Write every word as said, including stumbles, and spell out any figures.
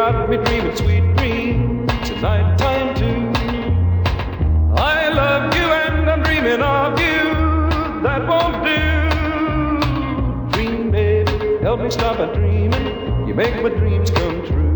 got me dreaming sweet dreams at night time too. I love you and I'm dreaming of you. That won't do. Dream, baby, help me stop a dreaming. You make my dreams come true.